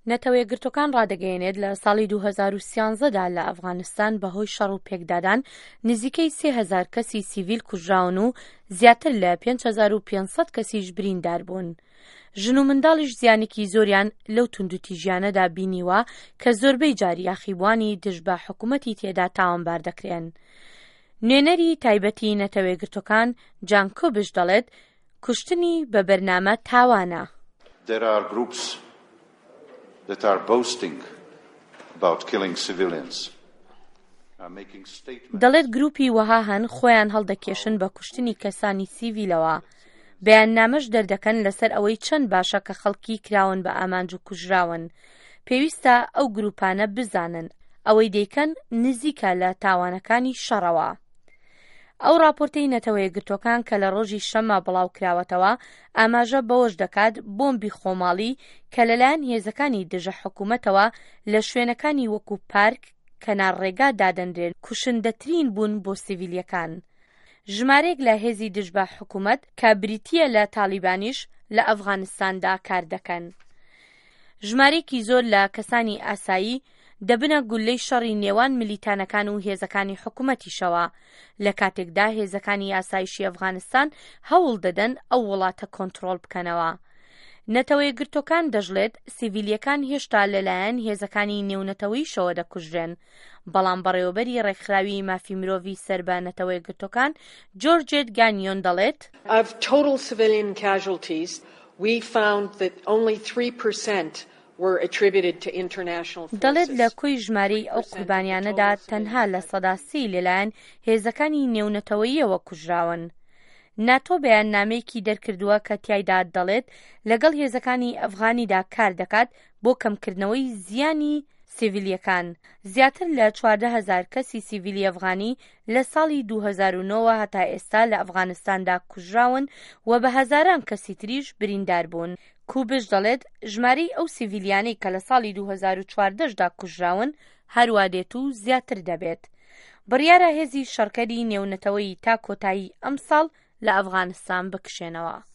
نەتەوە یەکگرتوەکان ڕادەگەیەنێت لە ساڵی 2013دا لە ئەفغانستان بەهۆی شەڕ و پێکدادان نزیکەی 3000 کەسی سیڤیل کوژراون و زیاتر لە 5500 کەسیش بریندار بوون. ژن و منداڵیش زیانێکی زۆریان لەو توندوتیژیانەدا بینیوە کە زۆربەی جار یاخیبوانی دژ بە حکوومەتی تێدا تاوانبار دەکرێن. نوێنەری تایبەتی نەتەوە یەکگرتوەکان جان کۆبش دەڵێت کوشتنی بە بەرنامە تاوانە. There are groups that are boasting about killing civilians. دەڵێت گروپی وەها هەن خۆیان هەڵدەکێشن بە کوشتنی کەسانی سیڤیلەوە. بەیاننامەش دەردەکەن لەسەر ئەوەی چەند باشە کە خەڵکی کراون بە ئامانج و کوژراون. پێویستە ئەو گروپانە بزانن ئەوەی دەیکەن نزیکە لە تاوانەکانی شەڕەوە. ئەو راپۆرتەی نەتەوە یەکگرتوەکان کە لە ڕۆژی شەممە بڵاو کراوەتەوە ئاماژە بەوەش دەکات بۆمبی خۆماڵی کە لەلایەن هێزەکانی دژە حکوومەتەوە لە شوێنەکانی وەکو پارک کەنارڕێگا دادەنرێن کوشندەترین بوون بۆ سیڤیلیەکان. ژمارەیەک لە هێزی دژ بە حکوومەت کە بریتیە لە تالیبانیش لە ئەفغانستاندا کار دەکەن. ژمارەیەکی زۆر لە کەسانی ئاسایی دەبنە گولەی شەڕی نێوان ملیتانەکان و هێزەکانی حکوومەتیشەوە لە کاتێکدا هێزەکانی ئاسایشی ئەفغانستان هەوڵ دەدەن ئەو وڵاتە کۆنتڕۆڵ بکەنەوە. نەتەوە یەکگرتوەکان دەژڵێت سیڤیلیەکان هێشتا لەلایەن هێزەکانی نێونەتەوەییشەوە دەکوژرێن، بەڵام بەڕێوەبەری ڕێکخراوی مافی مرۆڤی سەر بە نەتەوە یەکگرتوەکان جۆرجێت گانیۆن دەڵێت Of total civilian casualties, we found that only 3% were attributed to international forces. دەڵێت لە کۆی ژمارەی ئەو قوربانیانەدا تەنها لە سەدا 30 لەلایەن هێزەکانی نێونەتەوەییەوە کوژراون. ناتۆ بەیاننامەیەکی دەرکردووە کە تیایدا دەڵێت لەگەڵ هێزەکانی ئەفغانیدا کار دەکات بۆ کەمکردنەوەی زیانی سیڤیلیەکان. زیاتر لە 14,000 کەسی سیڤیلی ئەفغانی لە ساڵی 2009 هەتا ئێستا لە ئەفغانستاندا کوژراون و بە هەزاران کەسی تریش بریندار بوون. کوبش دەڵێت ژمارەی ئەو سیڤیلیانەی کە لە ساڵی 2014دا کوژراون هەروە دێت و زیاتر دەبێت. بڕیارە هێزی شەڕکەری نێونەتەوەیی تا کۆتایی ئەم ساڵ لە ئەفغانستان بکشێنەوە.